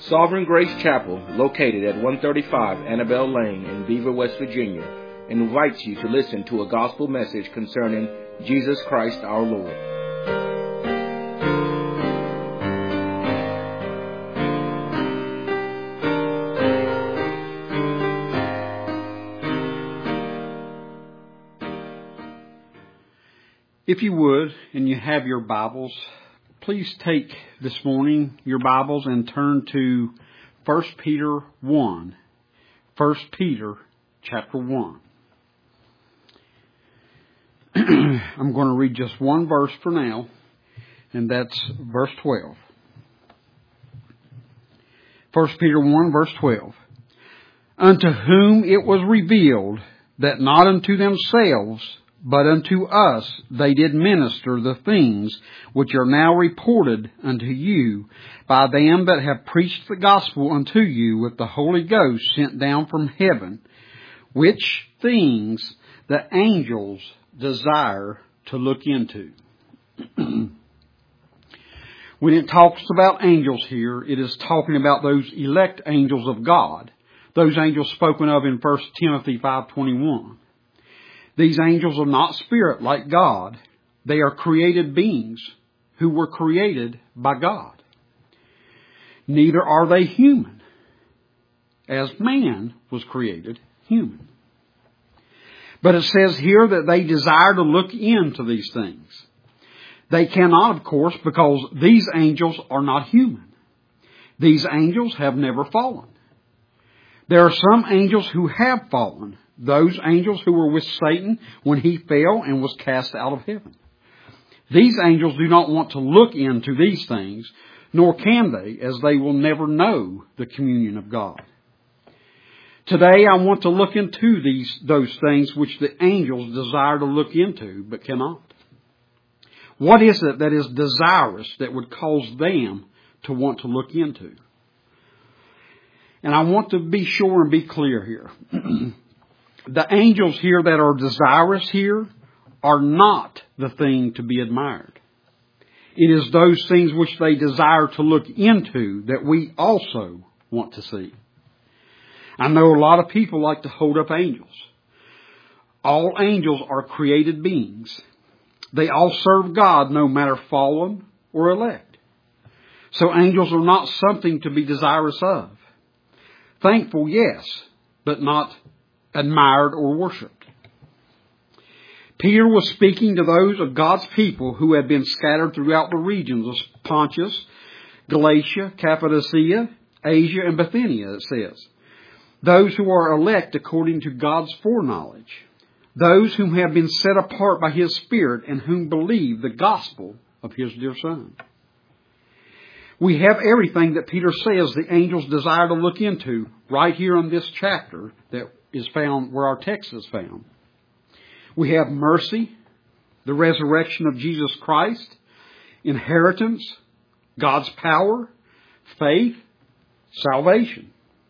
Sovereign Grace Chapel, located at 135 Annabelle Lane in Beaver, West Virginia, invites you to listen to a gospel message concerning Jesus Christ our Lord. If you would, and you have your Bibles, please take this morning your Bibles and turn to 1 Peter 1. 1 Peter chapter 1. I'm going to read just one verse for now, and that's verse 12. 1 Peter 1 verse 12. Unto whom it was revealed that not unto themselves, but unto us they did minister the things which are now reported unto you by them that have preached the gospel unto you with the Holy Ghost sent down from heaven, which things the angels desire to look into. When it talks about angels here, it is talking about those elect angels of God, those angels spoken of in 1 Timothy 5:21. These angels are not spirit like God. They are created beings who were created by God. Neither are they human, as man was created human. But it says here that they desire to look into these things. They cannot, of course, because these angels are not human. These angels have never fallen. There are some angels who have fallen. Those angels who were with Satan when he fell and was cast out of heaven. These angels do not want to look into these things, nor can they, as they will never know the communion of God. Today I want to look into those things which the angels desire to look into, but cannot. What is it that is desirous that would cause them to want to look into? And I want to be sure and be clear here. The angels here that are desirous here are not the thing to be admired. It is those things which they desire to look into that we also want to see. I know a lot of people like to hold up angels. All angels are created beings. They all serve God, no matter fallen or elect. So angels are not something to be desirous of. Thankful, yes, but not admired or worshipped. Peter was speaking to those of God's people who had been scattered throughout the regions of Pontus, Galatia, Cappadocia, Asia, and Bithynia, it says. Those who are elect according to God's foreknowledge. Those whom have been set apart by His Spirit and whom believe the gospel of His dear Son. We have everything that Peter says the angels desire to look into right here in this chapter that is found where our text is found. We have mercy, the resurrection of Jesus Christ, inheritance, God's power, faith, salvation.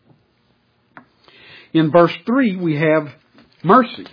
In verse 3, we have mercy.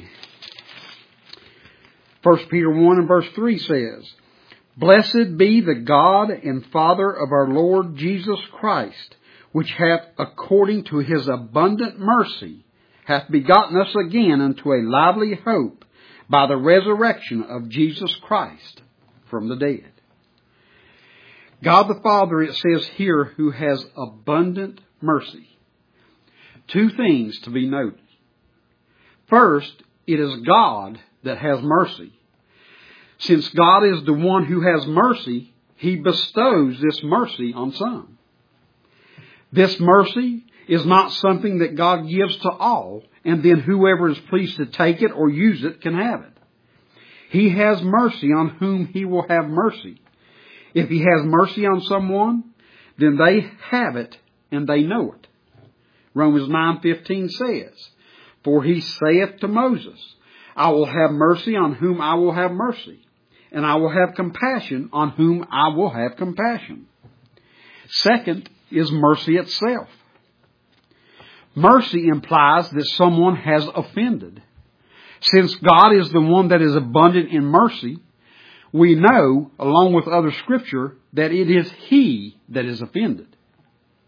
1 Peter 1 and verse 3 says, Blessed be the God and Father of our Lord Jesus Christ, which hath, according to His abundant mercy, hath begotten us again unto a lively hope by the resurrection of Jesus Christ from the dead. God the Father, it says here, who has abundant mercy. Two things to be noted. First, it is God that has mercy. Since God is the one who has mercy, He bestows this mercy on some. This mercy is not something that God gives to all, and then whoever is pleased to take it or use it can have it. He has mercy on whom He will have mercy. If He has mercy on someone, then they have it and they know it. Romans 9:15 says, For He saith to Moses, I will have mercy on whom I will have mercy, and I will have compassion on whom I will have compassion. Second is mercy itself. Mercy implies that someone has offended. Since God is the one that is abundant in mercy, we know, along with other Scripture, that it is He that is offended.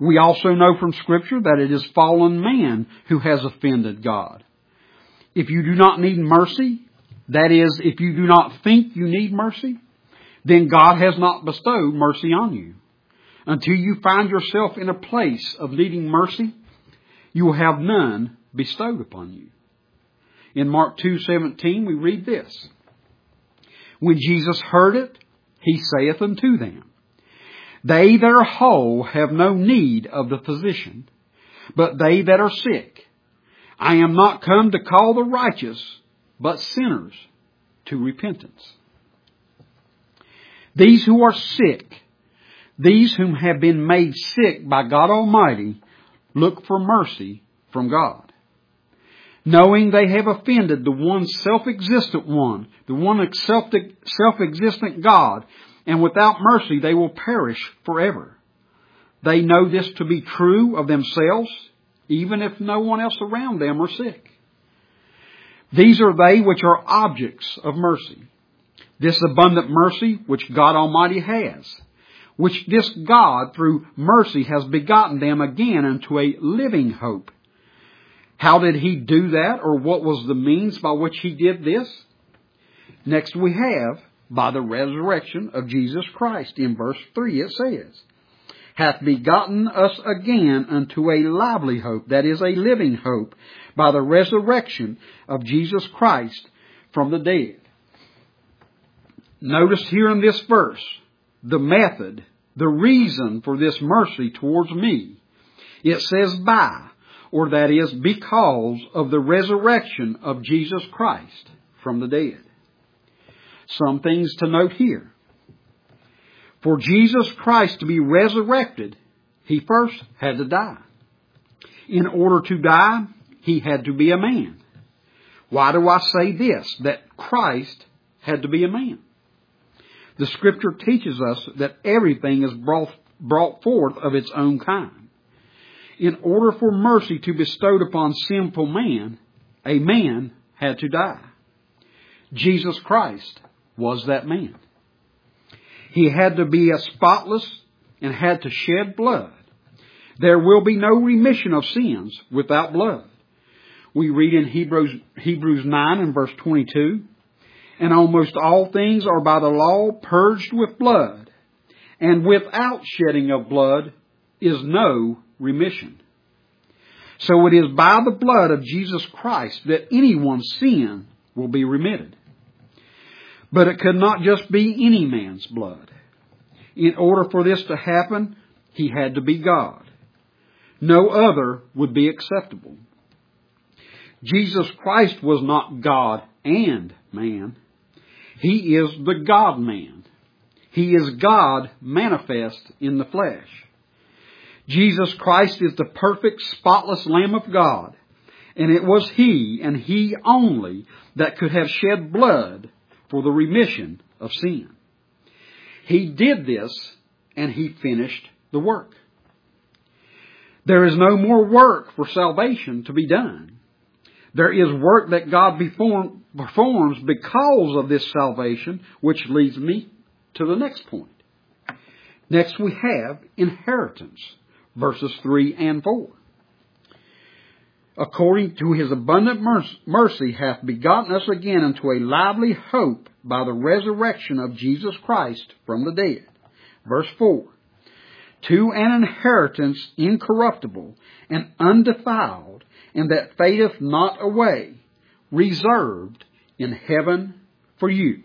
We also know from Scripture that it is fallen man who has offended God. If you do not need mercy, that is, if you do not think you need mercy, then God has not bestowed mercy on you. Until you find yourself in a place of needing mercy, you will have none bestowed upon you. In Mark 2:17 we read this. When Jesus heard it, he saith unto them, They that are whole have no need of the physician, but they that are sick. I am not come to call the righteous, but sinners to repentance. These who are sick, these whom have been made sick by God Almighty, look for mercy from God, knowing they have offended the one self-existent one, the one self-existent God, and without mercy they will perish forever. They know this to be true of themselves, even if no one else around them are sick. These are they which are objects of mercy. This abundant mercy which God Almighty has, which this God through mercy has begotten them again into a living hope. How did he do that, or what was the means by which he did this? Next we have, by the resurrection of Jesus Christ. In verse 3 it says, hath begotten us again unto a lively hope, that is, a living hope, by the resurrection of Jesus Christ from the dead. Notice here in this verse, the method, the reason for this mercy towards me. It says by, or that is because of the resurrection of Jesus Christ from the dead. Some things to note here. For Jesus Christ to be resurrected, he first had to die. In order to die, he had to be a man. Why do I say this, that Christ had to be a man? The Scripture teaches us that everything is brought forth of its own kind. In order for mercy to be bestowed upon sinful man, a man had to die. Jesus Christ was that man. He had to be spotless and had to shed blood. There will be no remission of sins without blood. We read in Hebrews 9 and verse 22, and almost all things are by the law purged with blood, and without shedding of blood is no remission. So it is by the blood of Jesus Christ that anyone's sin will be remitted. But it could not just be any man's blood. In order for this to happen, he had to be God. No other would be acceptable. Jesus Christ was not God and man. He is the God-man. He is God manifest in the flesh. Jesus Christ is the perfect, spotless Lamb of God, and it was He and He only that could have shed blood for the remission of sin. He did this, and He finished the work. There is no more work for salvation to be done. There is work that God performs because of this salvation, which leads me to the next point. Next we have inheritance, verses 3 and 4. According to His abundant mercy hath begotten us again unto a lively hope by the resurrection of Jesus Christ from the dead. Verse 4. To an inheritance incorruptible and undefiled, and that fadeth not away, reserved in heaven for you.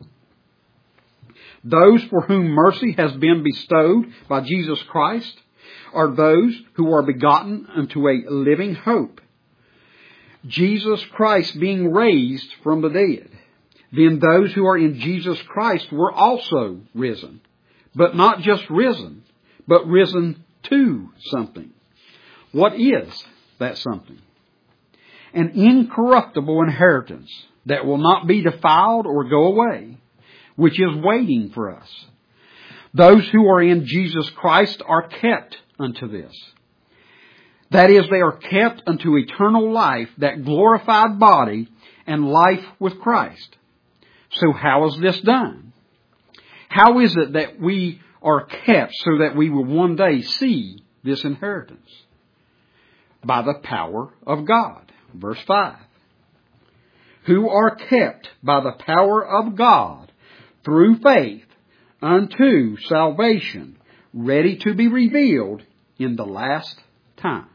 Those for whom mercy has been bestowed by Jesus Christ are those who are begotten unto a living hope. Jesus Christ being raised from the dead. Then those who are in Jesus Christ were also risen. But not just risen, but risen to something. What is that something? An incorruptible inheritance that will not be defiled or go away, which is waiting for us. Those who are in Jesus Christ are kept unto this. That is, they are kept unto eternal life, that glorified body, and life with Christ. So how is this done? How is it that we are kept so that we will one day see this inheritance? By the power of God. Verse 5. Who are kept by the power of God through faith unto salvation, ready to be revealed in the last time.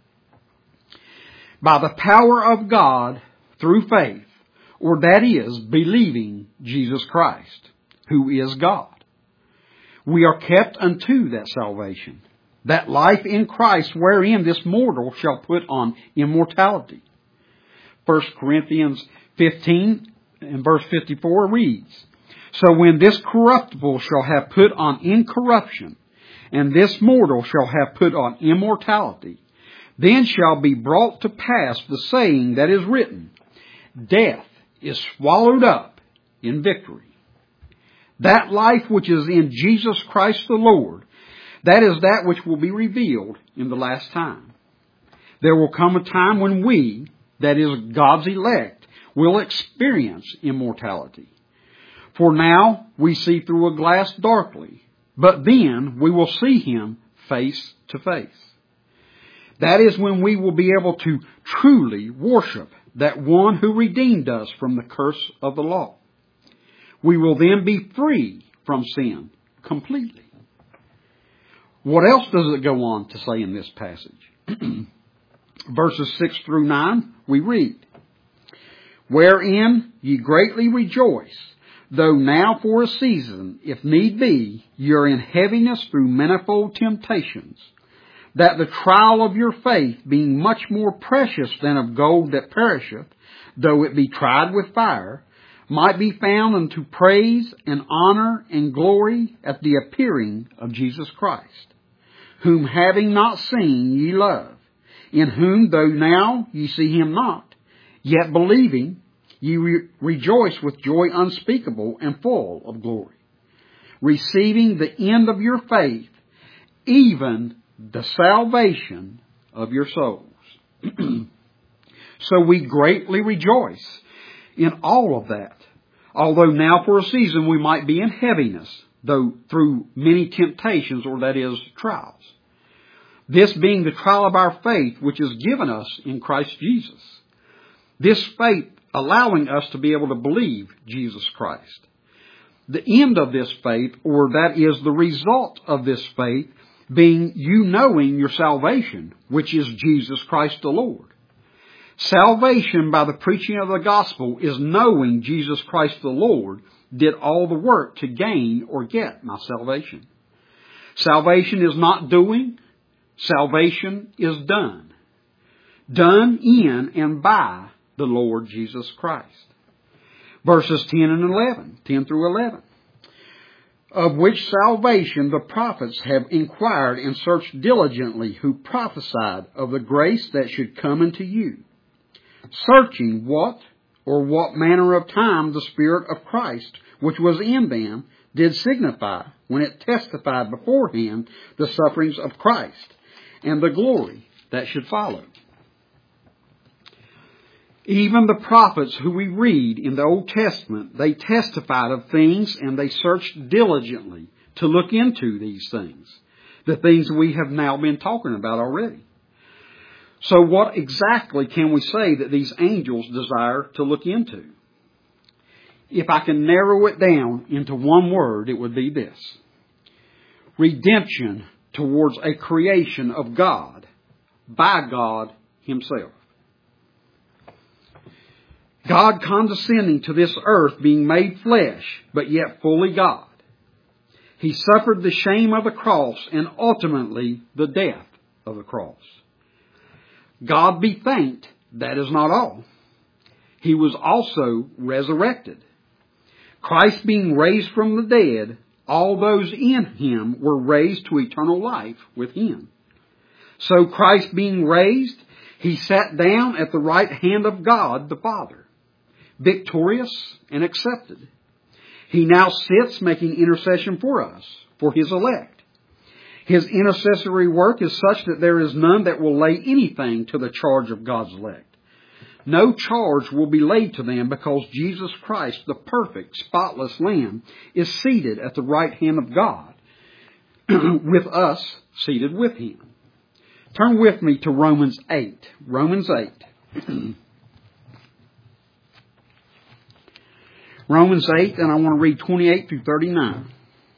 By the power of God through faith, or that is, believing Jesus Christ, who is God. We are kept unto that salvation, that life in Christ wherein this mortal shall put on immortality. 1 Corinthians 15 and verse 54 reads, So when this corruptible shall have put on incorruption, and this mortal shall have put on immortality, then shall be brought to pass the saying that is written, Death is swallowed up in victory. That life which is in Jesus Christ the Lord, that is that which will be revealed in the last time. There will come a time when we, that is God's elect, will experience immortality. For now we see through a glass darkly, but then we will see Him face to face. That is when we will be able to truly worship that one who redeemed us from the curse of the law. We will then be free from sin completely. What else does it go on to say in this passage? Verses 6 through 9, we read, Wherein ye greatly rejoice, though now for a season, if need be, ye are in heaviness through manifold temptations, that the trial of your faith, being much more precious than of gold that perisheth, though it be tried with fire, might be found unto praise and honor and glory at the appearing of Jesus Christ, whom having not seen ye love, in whom though now ye see Him not, yet believing ye rejoice with joy unspeakable and full of glory, receiving the end of your faith, even the salvation of your souls. So we greatly rejoice in all of that. Although now for a season we might be in heaviness, though through many temptations, or that is, trials. This being the trial of our faith, which is given us in Christ Jesus. This faith allowing us to be able to believe Jesus Christ. The end of this faith, or that is the result of this faith, being you knowing your salvation, which is Jesus Christ the Lord. Salvation by the preaching of the gospel is knowing Jesus Christ the Lord did all the work to gain or get my salvation. Salvation is not doing. Salvation is done. Done in and by the Lord Jesus Christ. Verses 10 and 11, 10 through 11. Of which salvation the prophets have inquired and searched diligently, who prophesied of the grace that should come unto you, searching what manner of time the Spirit of Christ, which was in them, did signify, when it testified beforehand the sufferings of Christ, and the glory that should follow. Even the prophets who we read in the Old Testament, they testified of things and they searched diligently to look into these things. The things we have now been talking about already. So what exactly can we say that these angels desire to look into? If I can narrow it down into one word, it would be this. Redemption towards a creation of God by God Himself. God condescending to this earth, being made flesh, but yet fully God. He suffered the shame of the cross and ultimately the death of the cross. God be thanked, that is not all. He was also resurrected. Christ being raised from the dead, all those in Him were raised to eternal life with Him. So Christ being raised, He sat down at the right hand of God the Father, victorious and accepted. He now sits making intercession for us, for His elect. His intercessory work is such that there is none that will lay anything to the charge of God's elect. No charge will be laid to them because Jesus Christ, the perfect, spotless Lamb, is seated at the right hand of God, with us seated with Him. Turn with me to Romans 8. Romans 8. Romans 8, and I want to read 28 through 39.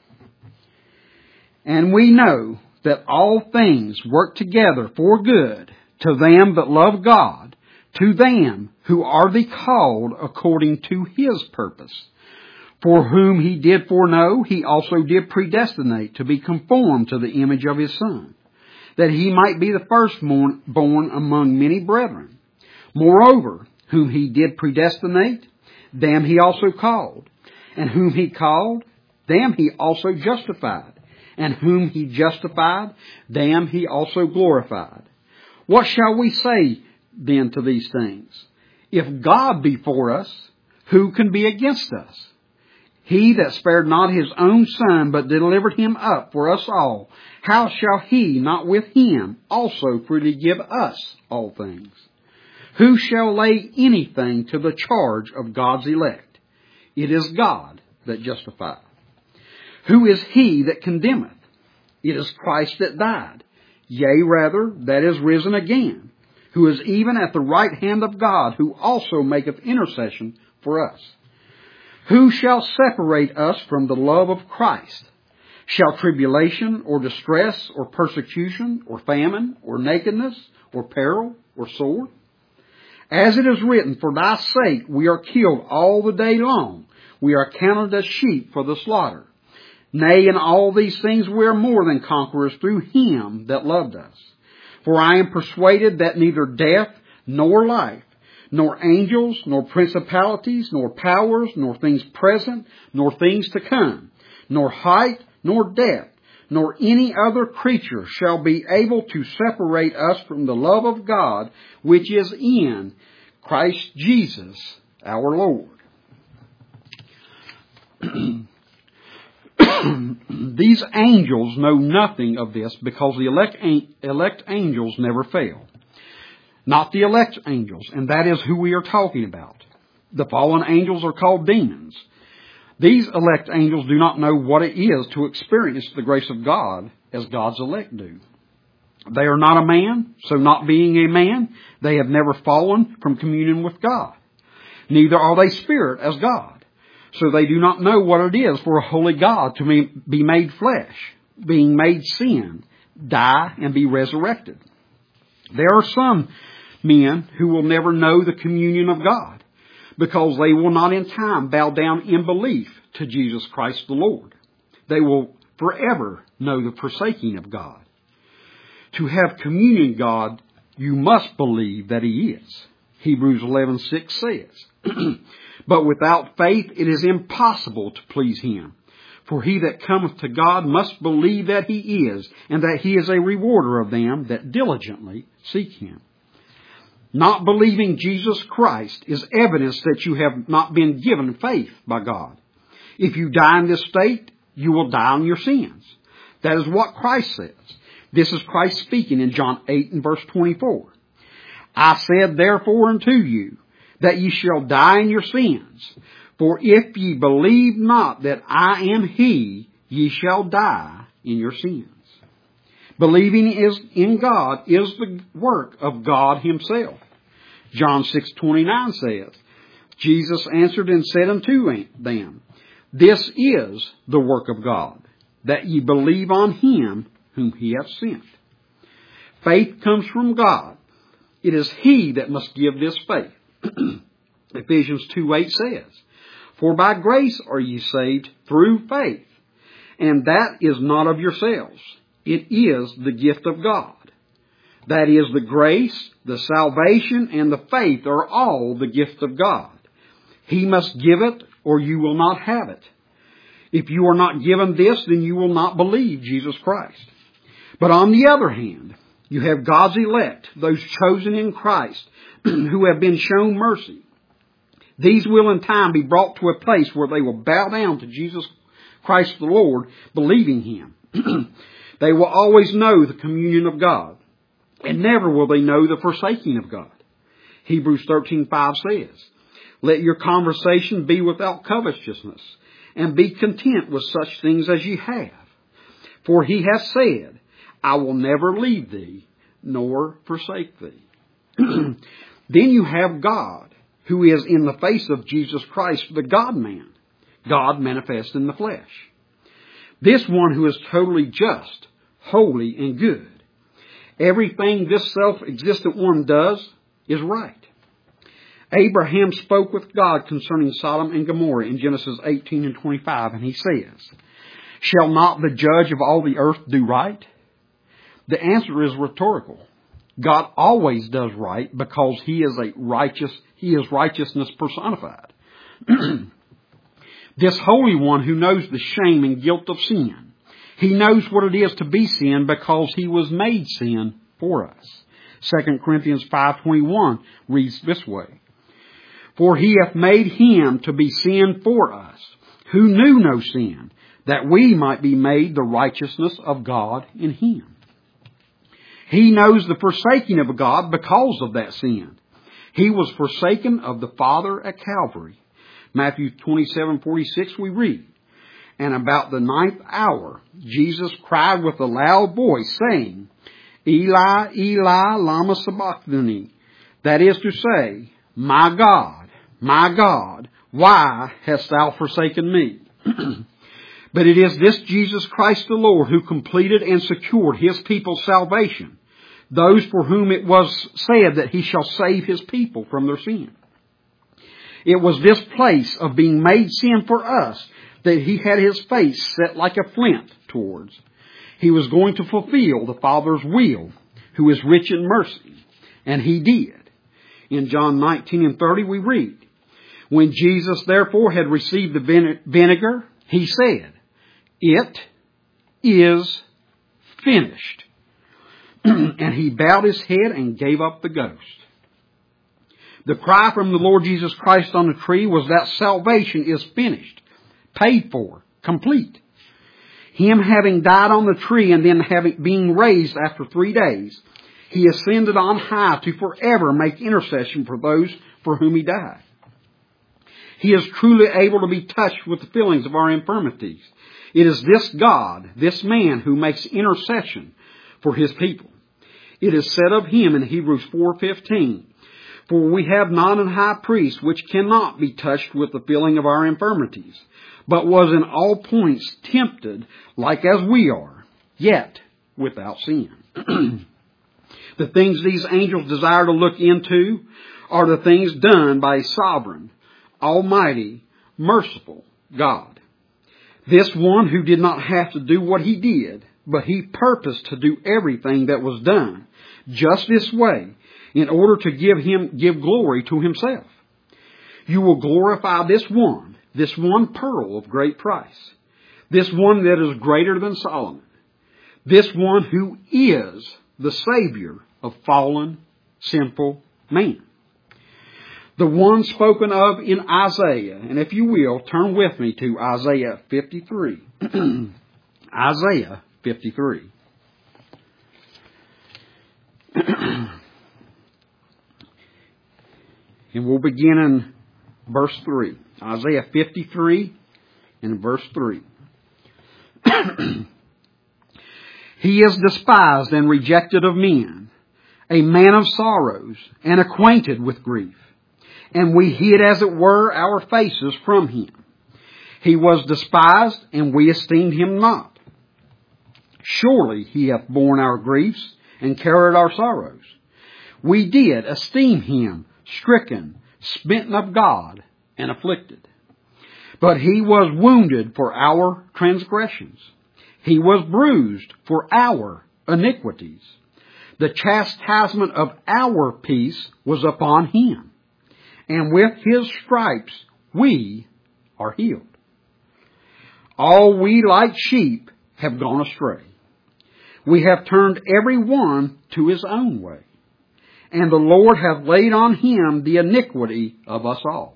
And we know that all things work together for good to them that love God, to them who are the called according to His purpose. For whom He did foreknow, He also did predestinate to be conformed to the image of His Son, that He might be the firstborn among many brethren. Moreover, whom He did predestinate, them He also called. And whom He called, them He also justified. And whom He justified, them He also glorified. What shall we say then to these things? If God be for us, who can be against us? He that spared not His own Son, but delivered Him up for us all, how shall He not with Him also freely give us all things? Who shall lay anything to the charge of God's elect? It is God that justifieth. Who is he that condemneth? It is Christ that died, yea, rather, that is risen again, who is even at the right hand of God, who also maketh intercession for us. Who shall separate us from the love of Christ? Shall tribulation, or distress, or persecution, or famine, or nakedness, or peril, or sword? As it is written, for thy sake we are killed all the day long. We are counted as sheep for the slaughter. Nay, in all these things we are more than conquerors through Him that loved us. For I am persuaded that neither death, nor life, nor angels, nor principalities, nor powers, nor things present, nor things to come, nor height, nor depth, nor any other creature shall be able to separate us from the love of God, which is in Christ Jesus our Lord. These angels know nothing of this because the elect angels never fail. Not the elect angels, and that is who we are talking about. The fallen angels are called demons. These elect angels do not know what it is to experience the grace of God as God's elect do. They are not a man, so not being a man, they have never fallen from communion with God. Neither are they spirit as God, so they do not know what it is for a holy God to be made flesh, being made sin, die, and be resurrected. There are some men who will never know the communion of God, because they will not in time bow down in belief to Jesus Christ the Lord. They will forever know the forsaking of God. To have communion with God, you must believe that He is. Hebrews 11:6 says, But without faith it is impossible to please Him. For he that cometh to God must believe that He is, and that He is a rewarder of them that diligently seek Him. Not believing Jesus Christ is evidence that you have not been given faith by God. If you die in this state, you will die in your sins. That is what Christ says. This is Christ speaking in John 8 and verse 24. I said therefore unto you, that ye shall die in your sins. For if ye believe not that I am He, ye shall die in your sins. Believing in God is the work of God Himself. John 6:29 says, Jesus answered and said unto them, This is the work of God, that ye believe on Him whom He hath sent. Faith comes from God. It is He that must give this faith. Ephesians 2:8 says, For by grace are ye saved through faith, and that is not of yourselves. It is the gift of God. That is, the grace, the salvation, and the faith are all the gift of God. He must give it, or you will not have it. If you are not given this, then you will not believe Jesus Christ. But on the other hand, you have God's elect, those chosen in Christ, who have been shown mercy. These will in time be brought to a place where they will bow down to Jesus Christ the Lord, believing Him. They will always know the communion of God, and never will they know the forsaking of God. Hebrews 13:5 says, Let your conversation be without covetousness, and be content with such things as ye have. For He hath said, I will never leave thee, nor forsake thee. Then you have God, who is in the face of Jesus Christ, the God-man, God manifest in the flesh. This one who is totally just, holy, and good. Everything this self-existent one does is right. Abraham spoke with God concerning Sodom and Gomorrah in Genesis 18 and 25, and he says, "Shall not the judge of all the earth do right?" The answer is rhetorical. God always does right because He is righteousness personified. This Holy One who knows the shame and guilt of sin. He knows what it is to be sin because He was made sin for us. 2 Corinthians 5:21 reads this way, "For He hath made Him to be sin for us, who knew no sin, that we might be made the righteousness of God in Him." He knows the forsaking of God because of that sin. He was forsaken of the Father at Calvary. Matthew 27:46 we read, "And about the 9th hour, Jesus cried with a loud voice, saying, Eli, Eli, lama sabachthani." That is to say, my God, why hast thou forsaken me? But it is this Jesus Christ the Lord who completed and secured His people's salvation, those for whom it was said that He shall save His people from their sin. It was this place of being made sin for us that He had His face set like a flint towards. He was going to fulfill the Father's will, who is rich in mercy, and He did. In John 19 and 30 we read, "When Jesus therefore had received the vinegar, He said, It is finished." And He bowed His head and gave up the ghost. The cry from the Lord Jesus Christ on the tree was that salvation is finished, paid for, complete. Him having died on the tree and then being raised after 3 days, He ascended on high to forever make intercession for those for whom He died. He is truly able to be touched with the feelings of our infirmities. It is this God, this man, who makes intercession for His people. It is said of Him in Hebrews 4:15, "For we have not an high priest which cannot be touched with the feeling of our infirmities, but was in all points tempted like as we are, yet without sin." The things these angels desire to look into are the things done by a sovereign, almighty, merciful God. This one who did not have to do what He did, but He purposed to do everything that was done just this way in order to give glory to Himself. You will glorify this one pearl of great price, this one that is greater than Solomon, this one who is the Savior of fallen, sinful man. The one spoken of in Isaiah, and if you will, turn with me to Isaiah 53. Isaiah 53. And we'll begin in verse 3. Isaiah 53 and verse 3. "He is despised and rejected of men, a man of sorrows and acquainted with grief. And we hid, as it were, our faces from Him. He was despised, and we esteemed Him not. Surely He hath borne our griefs and carried our sorrows. We did esteem Him stricken, smitten of God, and afflicted. But He was wounded for our transgressions. He was bruised for our iniquities. The chastisement of our peace was upon Him, and with His stripes we are healed. All we like sheep have gone astray. We have turned every one to his own way, and the Lord hath laid on Him the iniquity of us all.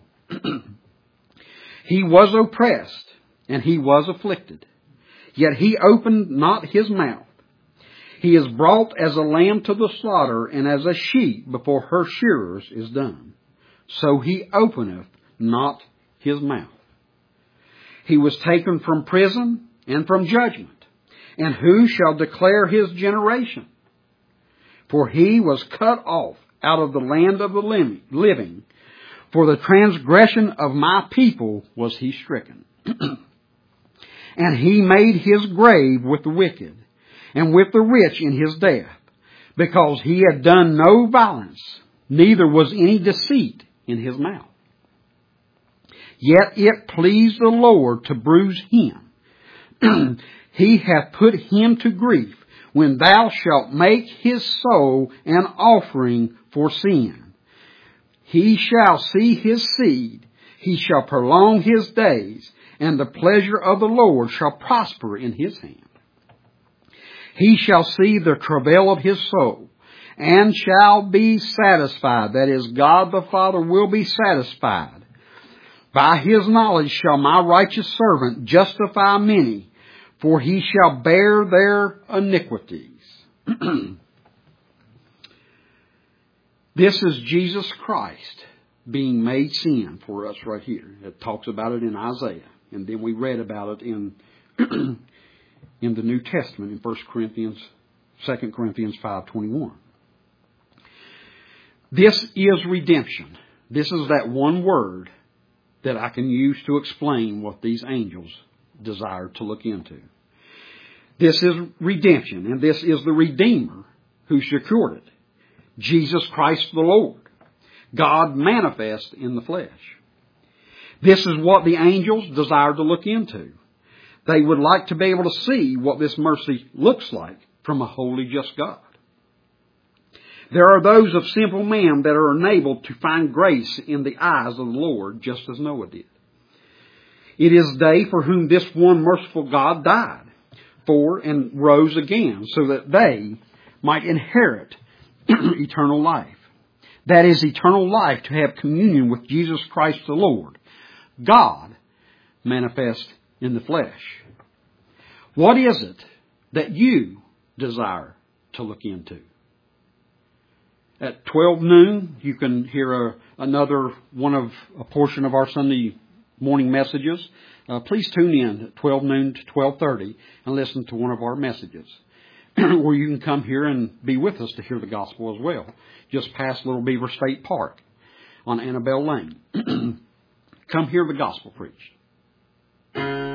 He was oppressed, and He was afflicted, yet He opened not His mouth. He is brought as a lamb to the slaughter, and as a sheep before her shearers is dumb. So He openeth not His mouth. He was taken from prison and from judgment. And who shall declare His generation? for he was cut off out of the land of the living. For the transgression of my people was he stricken. And he made his grave with the wicked, and with the rich in his death, because he had done no violence, neither was any deceit in his mouth. Yet it pleased the Lord to bruise him. He hath put him to grief, when thou shalt make his soul an offering for sin. He shall see his seed, he shall prolong his days, and the pleasure of the Lord shall prosper in his hand. He shall see the travail of his soul, and shall be satisfied. That is, God the Father will be satisfied. By his knowledge shall my righteous servant justify many, for he shall bear their iniquities. This is Jesus Christ being made sin for us right here. It talks about it in Isaiah. And then we read about it in in the New Testament in 2 Corinthians 5:21. This is redemption. This is that one word that I can use to explain what these angels desire to look into. This is redemption, and this is the Redeemer who secured it. Jesus Christ the Lord, God manifest in the flesh. This is what the angels desire to look into. They would like to be able to see what this mercy looks like from a holy, just God. There are those of simple men that are enabled to find grace in the eyes of the Lord, just as Noah did. It is they for whom this one merciful God died for and rose again, so that they might inherit eternal life. That is eternal life, to have communion with Jesus Christ the Lord, God manifest in the flesh. What is it that you desire to look into? At 12 noon, you can hear a portion of our Sunday morning messages. Please tune in at 12 noon to 12:30 and listen to one of our messages. Or you can come here and be with us to hear the gospel as well, just past Little Beaver State Park on Annabelle Lane. Come hear the gospel preached.